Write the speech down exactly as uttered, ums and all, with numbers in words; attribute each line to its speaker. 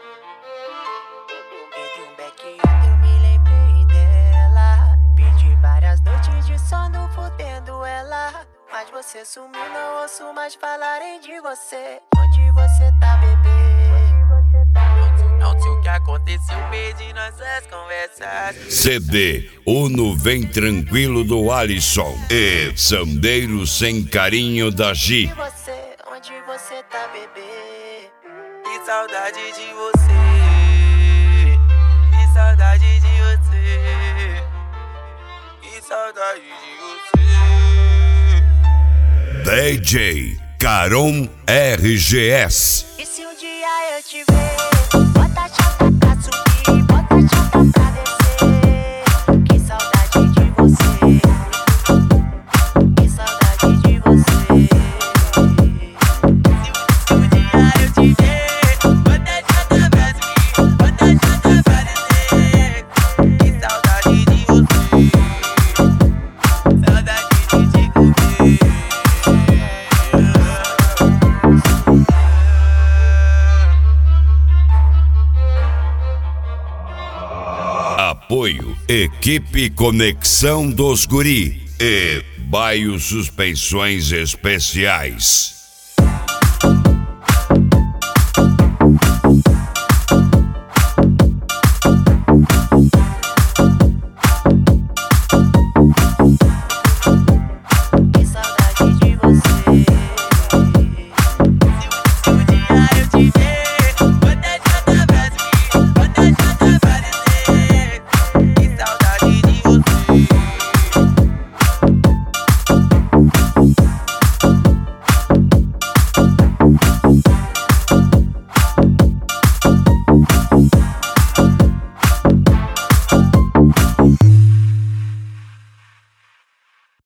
Speaker 1: Entre um beck e outro eu me lembrei dela. Perdi várias noites de sono fudendo ela. Mas você sumiu, não ouço mais falarem de você. Onde você tá, bebê? Não sei o que aconteceu, perdi nossas conversas.
Speaker 2: C D Uno Vem Tranquilo do Alisson e Sandeiro Sem Carinho da Gi.
Speaker 1: Onde você, onde você tá, bebê? Que saudade de você. Que saudade de você. Que saudade de você.
Speaker 2: D J Caron R G S.
Speaker 1: E se um dia eu te ver, bota a chapa pra subir, bota a chapa pra descer. Que saudade de você. Que saudade de você. Se um dia eu te ver, bota a chapa pra subir, bota a chapa pra descer. Que saudade de você. Saudade de te comer.
Speaker 2: Apoio Equipe Conexão dos Guri e Baio Suspensões Especiais.